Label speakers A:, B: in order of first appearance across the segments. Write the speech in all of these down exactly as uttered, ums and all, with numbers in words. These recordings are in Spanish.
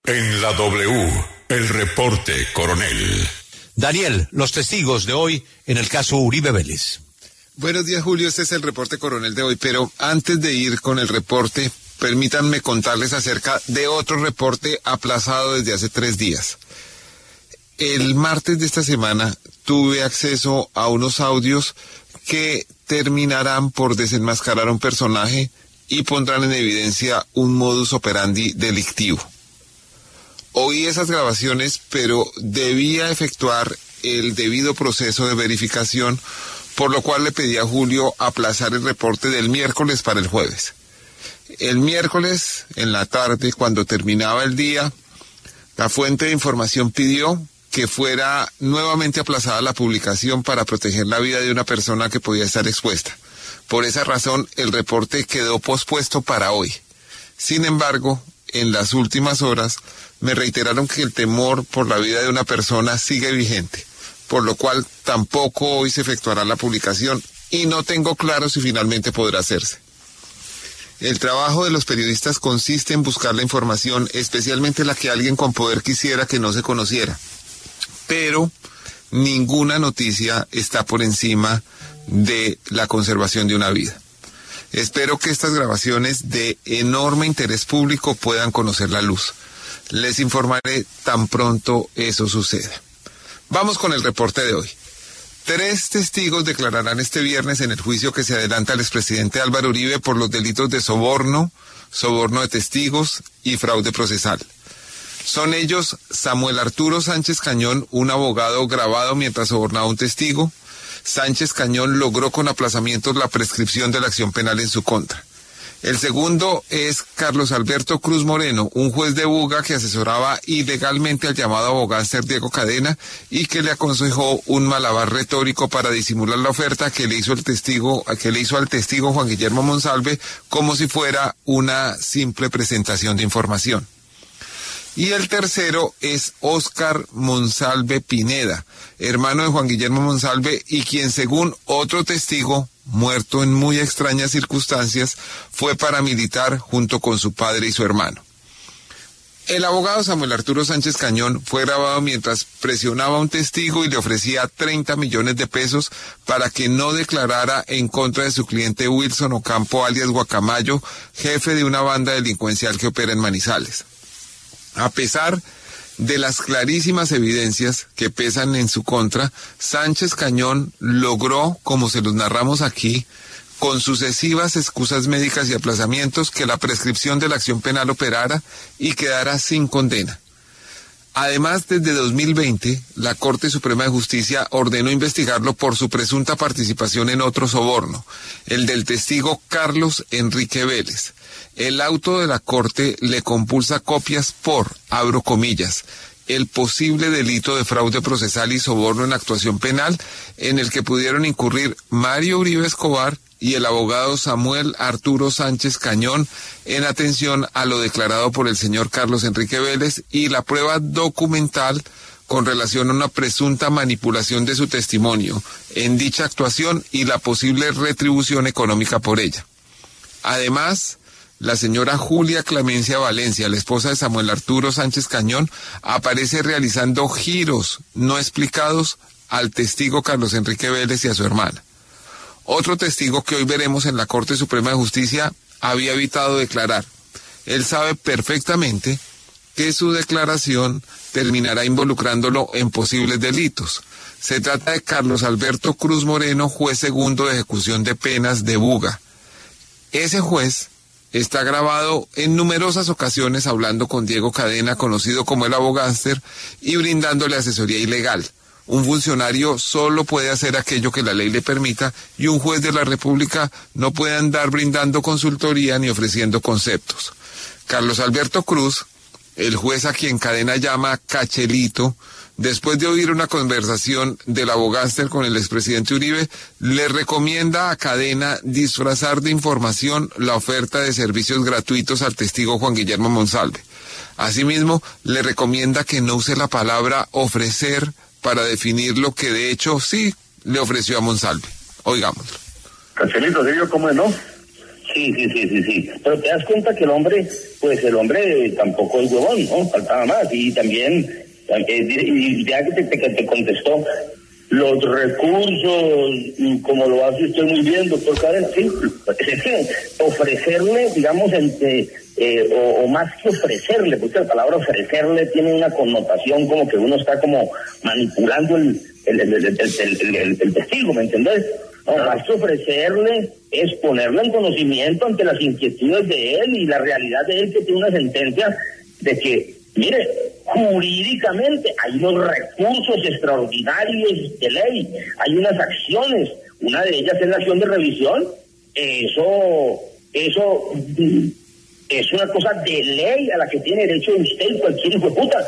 A: En la W, el reporte, coronel.
B: Daniel, los testigos de hoy en el caso Uribe Vélez.
C: Buenos días, Julio. Este es el reporte, coronel, de hoy. Pero antes de ir con el reporte, permítanme contarles acerca de otro reporte aplazado desde hace tres días. El martes de esta semana tuve acceso a unos audios que terminarán por desenmascarar a un personaje y pondrán en evidencia un modus operandi delictivo. Oí esas grabaciones, pero debía efectuar el debido proceso de verificación, por lo cual le pedí a Julio aplazar el reporte del miércoles para el jueves. El miércoles, en la tarde, cuando terminaba el día, la fuente de información pidió que fuera nuevamente aplazada la publicación para proteger la vida de una persona que podía estar expuesta. Por esa razón, el reporte quedó pospuesto para hoy. Sin embargo, en las últimas horas, me reiteraron que el temor por la vida de una persona sigue vigente, por lo cual tampoco hoy se efectuará la publicación y no tengo claro si finalmente podrá hacerse. El trabajo de los periodistas consiste en buscar la información, especialmente la que alguien con poder quisiera que no se conociera. Pero ninguna noticia está por encima de la conservación de una vida. Espero que estas grabaciones de enorme interés público puedan conocer la luz. Les informaré tan pronto eso suceda. Vamos con el reporte de hoy. Tres testigos declararán este viernes en el juicio que se adelanta al expresidente Álvaro Uribe por los delitos de soborno, soborno de testigos y fraude procesal. Son ellos Samuel Arturo Sánchez Cañón, un abogado grabado mientras sobornaba a un testigo. Sánchez Cañón logró con aplazamientos la prescripción de la acción penal en su contra. El segundo es Carlos Alberto Cruz Moreno, un juez de Buga que asesoraba ilegalmente al llamado abogánster Diego Cadena y que le aconsejó un malabar retórico para disimular la oferta que le hizo el testigo, que le hizo al testigo Juan Guillermo Monsalve como si fuera una simple presentación de información. Y el tercero es Óscar Monsalve Pineda, hermano de Juan Guillermo Monsalve y quien, según otro testigo, muerto en muy extrañas circunstancias, fue paramilitar junto con su padre y su hermano. El abogado Samuel Arturo Sánchez Cañón fue grabado mientras presionaba a un testigo y le ofrecía treinta millones de pesos para que no declarara en contra de su cliente Wilson Ocampo, alias Guacamayo, jefe de una banda delincuencial que opera en Manizales. A pesar de las clarísimas evidencias que pesan en su contra, Sánchez Cañón logró, como se los narramos aquí, con sucesivas excusas médicas y aplazamientos, que la prescripción de la acción penal operara y quedara sin condena. Además, desde dos mil veinte, la Corte Suprema de Justicia ordenó investigarlo por su presunta participación en otro soborno, el del testigo Carlos Enrique Vélez. El auto de la Corte le compulsa copias por, abro comillas, el posible delito de fraude procesal y soborno en actuación penal en el que pudieron incurrir Mario Uribe Escobar y el abogado Samuel Arturo Sánchez Cañón en atención a lo declarado por el señor Carlos Enrique Vélez y la prueba documental con relación a una presunta manipulación de su testimonio en dicha actuación y la posible retribución económica por ella. Además, la señora Julia Clemencia Valencia, la esposa de Samuel Arturo Sánchez Cañón, aparece realizando giros no explicados al testigo Carlos Enrique Vélez y a su hermana. Otro testigo que hoy veremos en la Corte Suprema de Justicia había evitado declarar. Él sabe perfectamente que su declaración terminará involucrándolo en posibles delitos. Se trata de Carlos Alberto Cruz Moreno, juez segundo de ejecución de penas de Buga. Ese juez está grabado en numerosas ocasiones hablando con Diego Cadena, conocido como el abogánster, y brindándole asesoría ilegal. Un funcionario solo puede hacer aquello que la ley le permita y un juez de la República no puede andar brindando consultoría ni ofreciendo conceptos. Carlos Alberto Cruz, el juez a quien Cadena llama Cachelito, después de oír una conversación del abogánster con el expresidente Uribe, le recomienda a Cadena disfrazar de información la oferta de servicios gratuitos al testigo Juan Guillermo Monsalve. Asimismo, le recomienda que no use la palabra ofrecer para definir lo que de hecho sí le ofreció a Monsalve. Oigámoslo.
D: Cachelito, ¿sí vio cómo es, no? Sí, sí, sí, sí, sí. Pero te das cuenta que el hombre, pues el hombre tampoco es huevón, ¿no? Faltaba más. Y también, y ya que te, te, te contestó, los recursos, como lo hace usted muy bien, doctor Cadena, sí, es que ofrecerle, digamos, entre, eh, o, o más que ofrecerle, porque la palabra ofrecerle tiene una connotación como que uno está como manipulando el, el, el, el, el, el, el, el testigo, ¿me entendés? No, más que ofrecerle es ponerlo en conocimiento ante las inquietudes de él y la realidad de él, que tiene una sentencia de que, mire, jurídicamente hay unos recursos extraordinarios de ley, hay unas acciones, una de ellas es la acción de revisión. Eso, eso es una cosa de ley a la que tiene derecho usted y cualquier hijo de puta.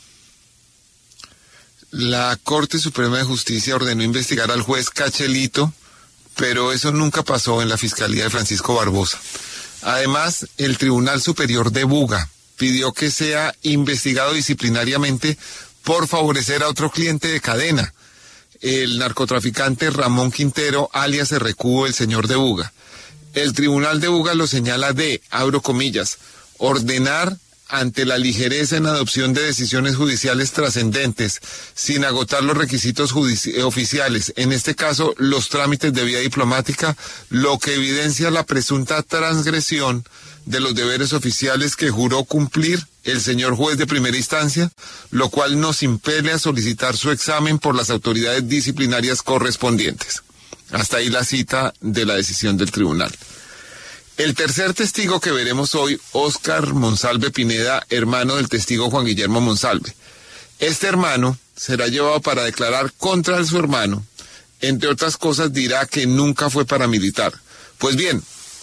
C: La Corte Suprema de Justicia ordenó investigar al juez Cachelito, pero eso nunca pasó en la Fiscalía de Francisco Barbosa. Además, el Tribunal Superior de Buga pidió que sea investigado disciplinariamente por favorecer a otro cliente de cadena, el narcotraficante Ramón Quintero, alias R Q, el señor de Buga. El Tribunal de Buga lo señala de, abro comillas, ordenar ante la ligereza en adopción de decisiones judiciales trascendentes, sin agotar los requisitos oficiales, en este caso los trámites de vía diplomática, lo que evidencia la presunta transgresión de los deberes oficiales que juró cumplir el señor juez de primera instancia, lo cual nos impele a solicitar su examen por las autoridades disciplinarias correspondientes. Hasta ahí la cita de la decisión del tribunal. El tercer testigo que veremos hoy, Óscar Monsalve Pineda, hermano del testigo Juan Guillermo Monsalve. Este hermano será llevado para declarar contra su hermano. Entre otras cosas dirá que nunca fue paramilitar. Pues bien,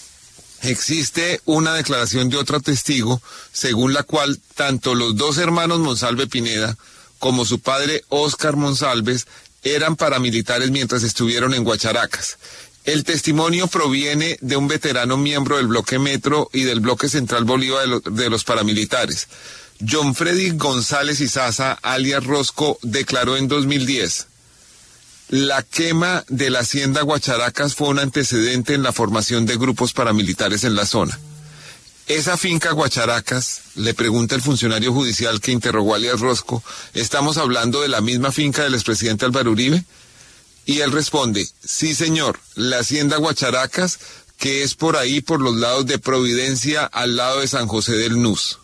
C: existe una declaración de otro testigo, según la cual tanto los dos hermanos Monsalve Pineda como su padre Óscar Monsalves eran paramilitares mientras estuvieron en Guacharacas. El testimonio proviene de un veterano miembro del bloque Metro y del bloque Central Bolívar de, lo, de los paramilitares. John Freddy González Izaza, alias Rosco, declaró en dos mil diez: la quema de la hacienda Guacharacas fue un antecedente en la formación de grupos paramilitares en la zona. Esa finca Guacharacas, le pregunta el funcionario judicial que interrogó a alias Rosco, ¿estamos hablando de la misma finca del expresidente Álvaro Uribe? Y él responde, sí señor, la hacienda Guacharacas, que es por ahí, por los lados de Providencia, al lado de San José del Nus.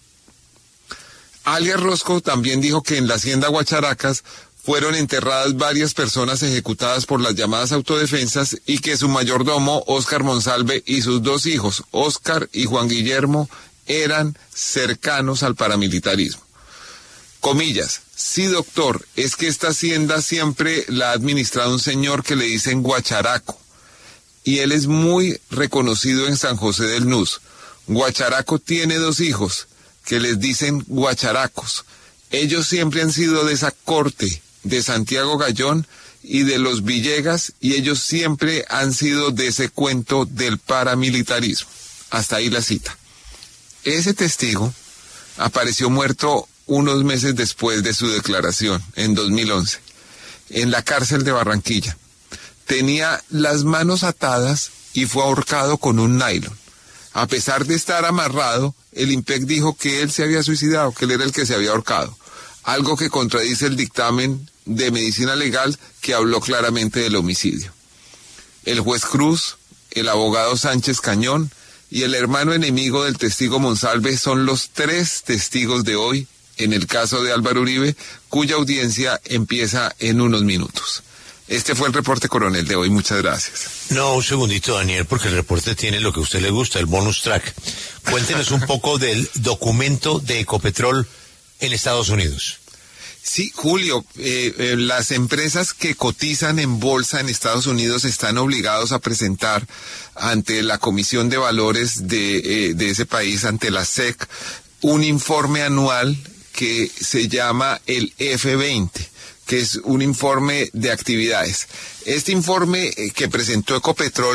C: Alias Rosco también dijo que en la hacienda Guacharacas fueron enterradas varias personas ejecutadas por las llamadas autodefensas y que su mayordomo, Óscar Monsalve, y sus dos hijos, Óscar y Juan Guillermo, eran cercanos al paramilitarismo. Comillas, sí doctor, es que esta hacienda siempre la ha administrado un señor que le dicen Guacharaco, y él es muy reconocido en San José del Nus. Guacharaco tiene dos hijos, que les dicen Guacharacos. Ellos siempre han sido de esa corte de Santiago Gallón y de los Villegas, y ellos siempre han sido de ese cuento del paramilitarismo. Hasta ahí la cita. Ese testigo apareció muerto unos meses después de su declaración, en dos mil once, en la cárcel de Barranquilla. Tenía las manos atadas y fue ahorcado con un nylon. A pesar de estar amarrado, el I M P E C dijo que él se había suicidado, que él era el que se había ahorcado, algo que contradice el dictamen de medicina legal que habló claramente del homicidio. El juez Cruz, el abogado Sánchez Cañón y el hermano enemigo del testigo Monsalve son los tres testigos de hoy en el caso de Álvaro Uribe, cuya audiencia empieza en unos minutos. Este fue el reporte coronel de hoy. Muchas gracias.
B: No, un segundito, Daniel, porque el reporte tiene lo que a usted le gusta, el bonus track. Cuéntenos un poco del documento de Ecopetrol en Estados Unidos.
C: Sí, Julio, eh, eh, las empresas que cotizan en bolsa en Estados Unidos están obligados a presentar ante la Comisión de Valores de, eh, de ese país, ante la S E C, un informe anual que se llama el F veinte, que es un informe de actividades. Este informe que presentó Ecopetrol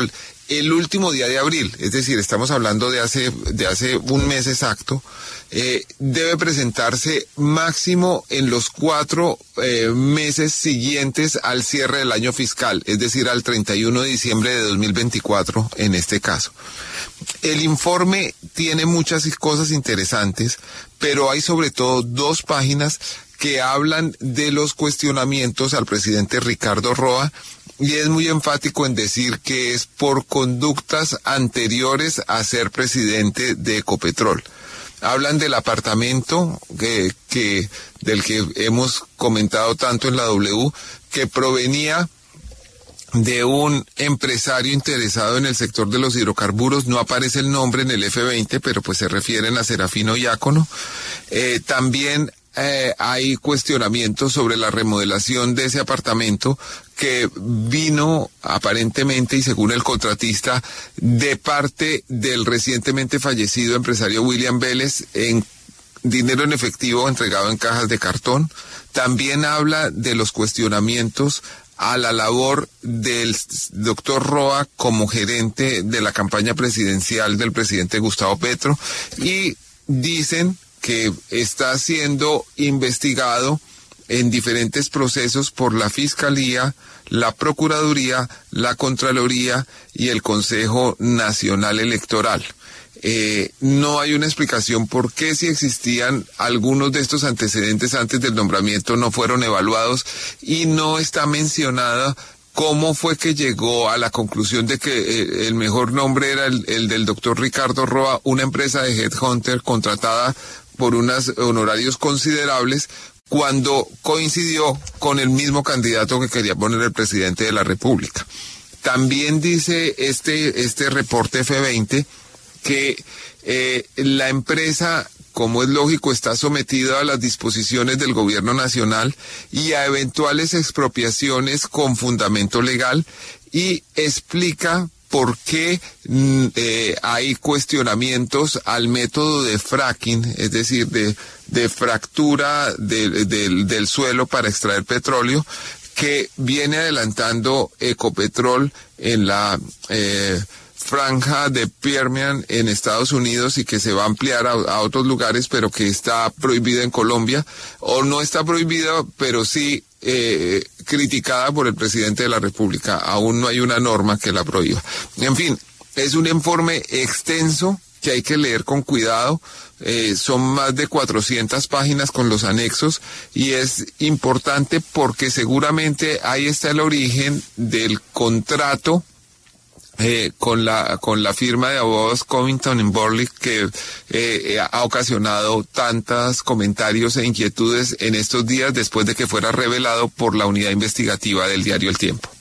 C: el último día de abril, es decir, estamos hablando de hace, de hace un mes exacto, eh, debe presentarse máximo en los cuatro eh, meses siguientes al cierre del año fiscal, es decir, al treinta y uno de diciembre de dos mil veinticuatro en este caso. El informe tiene muchas cosas interesantes, pero hay sobre todo dos páginas que hablan de los cuestionamientos al presidente Ricardo Roa, y es muy enfático en decir que es por conductas anteriores a ser presidente de Ecopetrol. Hablan del apartamento que, que del que hemos comentado tanto en la W, que provenía de un empresario interesado en el sector de los hidrocarburos. No aparece el nombre en el F veinte, pero pues se refieren a Serafino Diácono. Eh, también eh, hay cuestionamientos sobre la remodelación de ese apartamento, que vino aparentemente y según el contratista de parte del recientemente fallecido empresario William Vélez, en dinero en efectivo entregado en cajas de cartón. También habla de los cuestionamientos a la labor del doctor Roa como gerente de la campaña presidencial del presidente Gustavo Petro, y dicen que está siendo investigado en diferentes procesos por la Fiscalía, la Procuraduría, la Contraloría y el Consejo Nacional Electoral. Eh, no hay una explicación por qué, si existían algunos de estos antecedentes antes del nombramiento, no fueron evaluados, y no está mencionada cómo fue que llegó a la conclusión de que eh, el mejor nombre era el, el del doctor Ricardo Roa, una empresa de headhunter contratada por unos honorarios considerables, cuando coincidió con el mismo candidato que quería poner el presidente de la República. También dice este, este reporte F veinte que eh, la empresa, como es lógico, está sometida a las disposiciones del gobierno nacional y a eventuales expropiaciones con fundamento legal, y explica por qué eh, hay cuestionamientos al método de fracking, es decir, de, de fractura de, de, del suelo para extraer petróleo, que viene adelantando Ecopetrol en la eh, franja de Permian en Estados Unidos, y que se va a ampliar a, a otros lugares, pero que está prohibida en Colombia, o no está prohibida, pero sí eh, criticada por el presidente de la República. Aún no hay una norma que la prohíba. En fin, es un informe extenso que hay que leer con cuidado. Eh, son más de cuatrocientas páginas con los anexos, y es importante porque seguramente ahí está el origen del contrato Eh, con la con la firma de abogados Covington and Burling, que eh, ha ocasionado tantos comentarios e inquietudes en estos días después de que fuera revelado por la unidad investigativa del diario El Tiempo.